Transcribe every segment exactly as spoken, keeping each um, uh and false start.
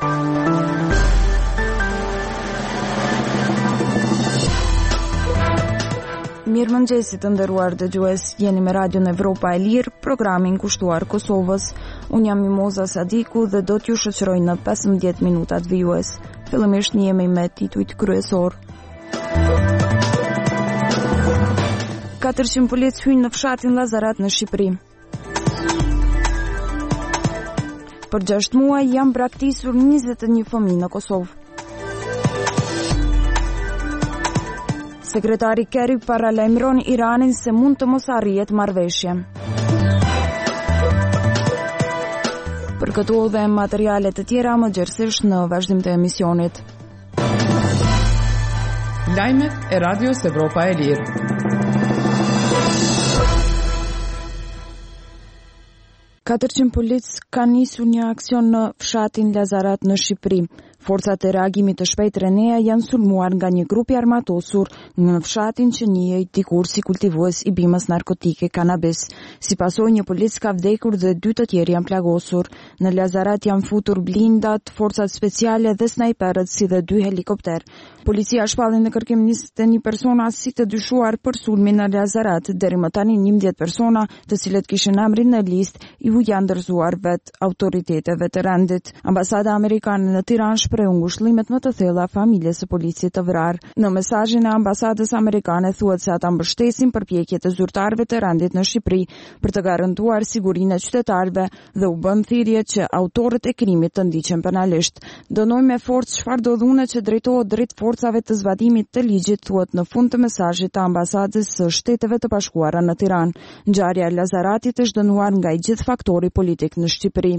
Mirëmëngjesit të nderuar dëgjues, jeni me Radion Evropa e Lirë, programin kushtuar Kosovës. Unë jam Mimoza Sadiku dhe do t'ju shoqëroj në pesëmbëdhjetë minutat vijues. Fillimisht jemi me titujt kryesor. katërqind policë hyjnë në fshatin Llazarat në Shqipëri. Për gjashtë muaj janë braktisur njëzet e një fëmijë në Kosovë. Sekretari Kerry paralajmëron Iranin se mund të mos arrihet marrëveshje. Për këto dhe materiale të tjera më gjerësisht në vazhdim të emisionit. Lajmet e Radios Evropa e Lirë. katërqind policë kanë nisur një aksion në fshatin Llazarat në Shqipëri. Forcat e reagimit të shpejtë Renea janë sulmuar nga një grup i armatosur në fshatin që njihej dikur si kultivues i bimës narkotike kanabis. Si pasojë, një polic ka vdekur dhe dy të tjerë janë plagosur. Në Llazarat janë futur blindat, forcat speciale dhe snajperët si dhe dy helikopter. Policia shpalli në kërkim njëzet e një persona si të dyshuar për sulmin në Llazarat. Deri më tani njëmbëdhjetë persona, të cilët kishin emrin në listë, ju janë dorëzuar vet autoriteteve të rendit. Ambasada amerikane në Tiranë shpreh ngushëllimet më të thella familjes së policit të vrarë. Në mesazhin e ambasadës amerikane thuhet se ata mbështesin përpjekjet e zyrtarëve të rendit në Shqipëri për të garantuar sigurinë e qytetarëve dhe u bën thirrje që autorët e krimit të ndiqen penalisht. Dënojmë me forcë çfarëdo dhune që drejtohet drejt forcave të zbatimit të ligjit, thuhet në fund të mesazhit të ambasadës së Shteteve të Bashkuara në Tiranë. Ngjarja e Llazaratit është dënuar nga i gjithë faktori politik në Shqipëri.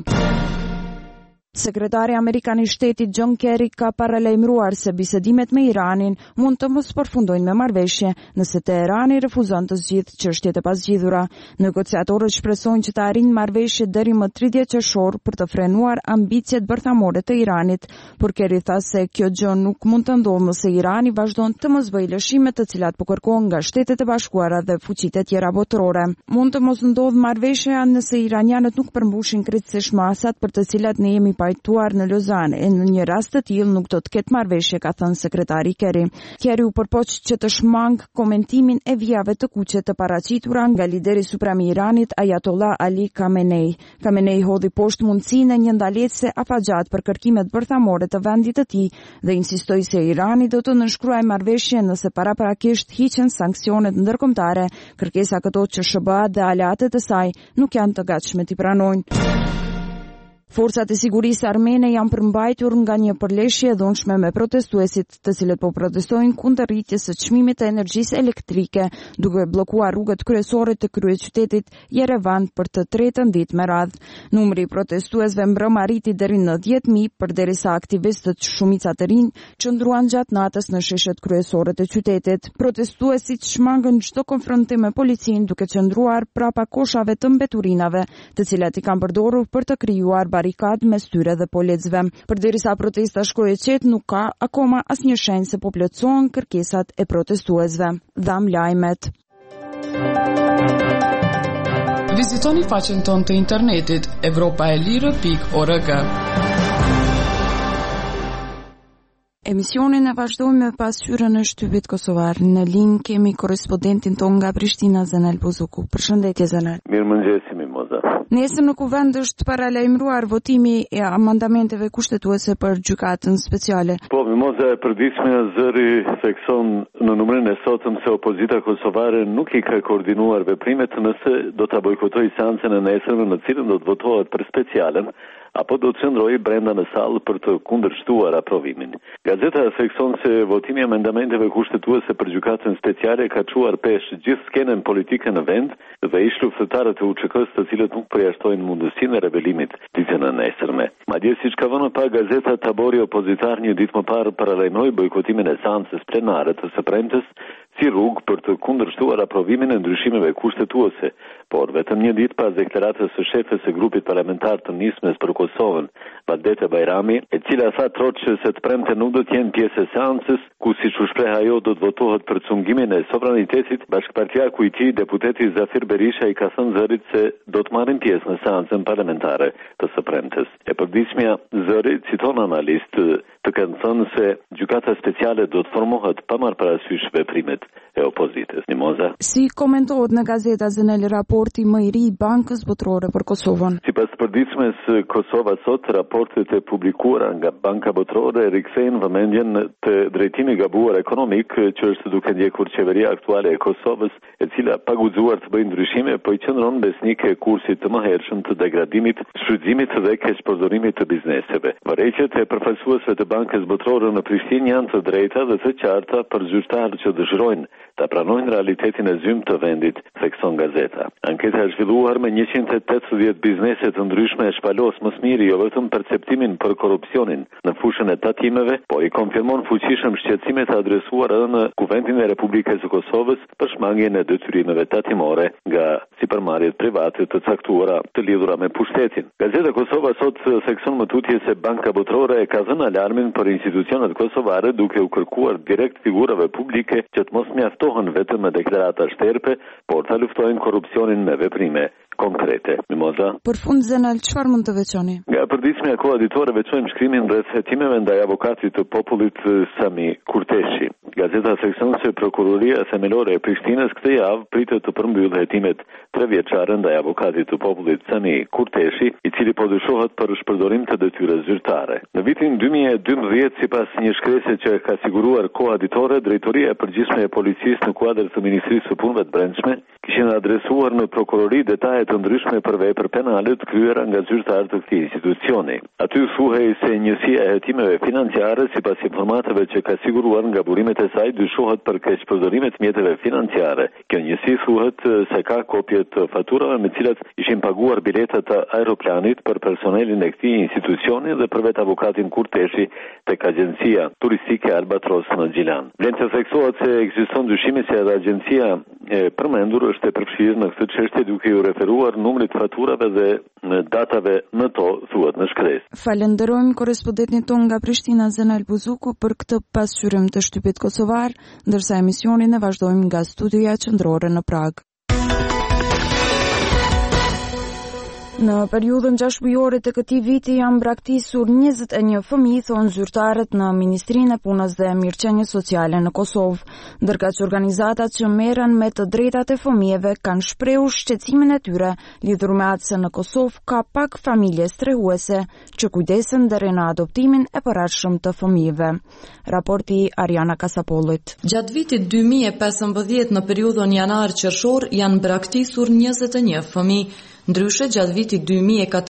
Sekretari Amerikan i Shtetit John Kerry ka paralajmëruar se bisedimet me Iranin mund të mos përfundojnë me marrëveshje nëse Teherani refuzon të zgjidhë çështjet e pasgjidhura. Negociatorët shpresojnë që të arrijnë marrëveshje deri më tridhjetë qershor për të frenuar ambicjet bërthamore të Iranit, por Kerry tha se kjo gjë nuk mund të ndodhë nëse Irani vazhdon të mos bëjë lëshime të cilat po kërkohen nga Shtetet e Bashkuara dhe fuqitë e tjera botërore. Mund të mos ndodhë marrëveshja nëse iranianët nuk përmbushin krejtësisht masat për të cilat ne jemi pajtuar në Lozan, e në një rast të tillë nuk do të ketë marrëveshje, ka thënë sekretari Kerry. Kerry u përpoq që të shmang komentimin e vijave të kuqe të paraqitura nga lideri suprem i Iranit Ayatollah Ali Khamenei. Khamenei hodhi poshtë mundësinë e një ndalesë afatgjat për kërkimet bërthamore të vendit të tij dhe insistoi se Irani do të nënshkruajë marrëveshje nëse paraprakisht hiqen sanksionet ndërkombëtare, kërkesa këto që S B A dhe aleatët e saj nuk janë të gatshme t'i pranojnë. Forcat e sigurisë armene janë përmbajtur nga një përleshje e dhunshme me protestuesit, të cilët po protestojnë kundër rritjes së çmimit të energjisë elektrike, duke bllokuar rrugët kryesore të kryeqytetit Yerevan për të tretën ditë me radhë. Numri i protestuesve mbrëm arriti deri në dhjetë mijë, përderisa aktivistët shumica të rinj qëndruan gjatë natës në sheshet kryesore të qytetit. Protestuesit shmangën çdo konfrontim me policinë, duke qëndruar prapa koshave të mbeturinave, të cilat i kanë përdorur për të krijuar barikad mes tyre dhe policëve. Përderisa protesta shkoi e qetë, nuk ka akoma asnjë shenjë se po plotësohen kërkesat e protestuesve. Dham lajmet. Vizitoni faqen tonë të internetit evropa e lirë pikë org. Emisionin e vazhdojmë me pasqyrën e shtypit kosovar. Në linj kemi korrespondentin ton nga Prishtina, Zenel Buzuku. Përshëndetje Zenel. Mirëmëngjes Mimoza. Nesër në kuvend është paralajmëruar votimi i amendamenteve kushtetuese për gjykatën speciale. Po, Mimoza, e përditshme zëri thekson në numrin e sotëm se opozita kosovare nuk i ka koordinuar veprimet nëse do ta bojkotojë seancën e nesërme në cilën do të votohet për specialen, apo do të qëndrojë brenda në sallë për të kundërshtuar aprovimin. Gazeta thekson se votimi i amendamenteve kushtetuese për gjykatën speciale ka çuar pesh gjithë skenën politike në vend dhe ish luftëtarët e U Ç K-s, të cilët nuk përjashtojnë mundësinë e rebelimit ditën e nesërme. Madje siç ka vënë pa gazeta, tabori opozitar një ditë më parë paralajmëroi bojkotimin e seancës plenare të së premtes, si rrugë për të kundërshtuar aprovimin e ndryshimeve kushtetuese, por vetëm një ditë pas deklaratës së shefes së grupit parlamentar të Nismes për Kosovën, Badete Bajrami, e cila tha trotë se të premte nuk do të jenë pjesë e seancës, ku siç u shpreh ajo do të votohet për cungimin e sovranitetit, bashkëpartiaku i tij, deputeti Zafir Berisha, i ka thënë Zërit se do të marrin pjesë në seancën parlamentare të së premtes. E përditshmja Zëri citon analist të kanë thënë se gjykata speciale do të formohet pa marrë parasysh veprimet e opozitës. Mimoza. Si komentohet në gazeta Zenel raporti më i ri i Bankës Botërore për Kosovën? Sipas të përditshmes Kosova sot, raportet e publikuara nga Banka Botërore rikthejnë vëmendjen te drejtimi gabuar ekonomik që është duke ndjekur qeveria aktuale e Kosovës, e cila pa guxuar të bëjë ndryshime, po i qëndron besnike e kursit të mëhershëm të degradimit, shfrytëzimit dhe keqpërdorimit të bizneseve. Vërejtjet e përfaqësuesve të Bankës Botërore në Prishtinë janë të drejta dhe të qarta për zyrtarët që dëshirojnë ta pranojnë realitetin e zymë të vendit, thekson gazeta. Anketa është zhvilluar me njëqind e tetëdhjetë biznese të ndryshme e shpalos më së miri jo vetëm perceptimin për korrupsionin në fushën e tatimeve, po i konfirmon fuqishëm shqetësimet e adresuara edhe në Kuvendin e Republikës së Kosovës për shmangjen e detyrimeve tatimore nga sipërmarrjet private të caktuara të lidhura me pushtetin. Gazeta Kosova sot thekson më tutje se Banka Botërore e ka dhënë alarmin për institucionet kosovare duke u kërkuar direkt figurave publike që të mos mjaftohen vetëm me deklarata shterpe, por ta luftojnë korrupsionin me veprime konkrete. Mimoza. Për fund Zenel, çfarë mund të veçoni? Nga përditshmja koaditore veçojmë shkrimin rreth hetimeve ndaj avokatit të popullit Sami Kurteshi. Gazeta thekson se prokuroria themelore e Prishtinës këtë javë pritet të përmbyllë hetimet tre vjeçare ndaj avokatit të popullit Sami Kurteshi, i cili po dyshohet për shpërdorim të detyrës zyrtare. Në vitin dy mijë e dymbëdhjetë, sipas një shkrese që ka siguruar koaditore, drejtoria e përgjithshme e policisë në kuadër të Ministrisë së Punëve të Brendshme kishin adresuar në prokurori detaje të ndryshme për vepër penale të kryera nga zyrtarë të këtij institucioni. Aty thuhej se njësia e hetimeve financiare, sipas informatave që ka siguruar nga burimet e saj, dyshohet për keqpërdorimet mjeteve financiare. Kjo njësi thuhet se ka kopje të faturave me cilat ishin paguar biletat të aeroplanit për personelin e këtij institucioni dhe për vetë avokatin Kurteshi tek agjencia turistike Albatros në Gjilan. Vlen të theksohet se ekziston dyshimi se edhe agjencia e përmendur është e përfshirë në këtë çështje duke u referuar numrit faturave dhe datave në to, thuhet në shkresë. Falenderojmë korrespondentin ton nga Prishtina Zenel Buzuku për këtë pasqyrim të shtypit kosovar, ndërsa emisionin e vazhdojmë nga studioja qendrore në Prag. Në periudhën gjashtë të këtij viti janë braktisur njëzet e një fëmijë, thonë zyrtarët në Ministrinë e Punës dhe Mirëqenies Sociale në Kosovë, ndërkaq që organizatat që merren me të drejtat e fëmijëve kanë shprehur shqetësimin e tyre lidhur me atë se në Kosovë ka pak familje strehuese që kujdesen deri në adoptimin e posaçëm të fëmijëve. Raporti Ariana Kasapollit. Gjatë vitit dy mijë e pesëmbëdhjetë në periudhën janar-qershor janë braktisur njëzet e një fëmijë. Ndryshe, gjatë vitit dy mijë e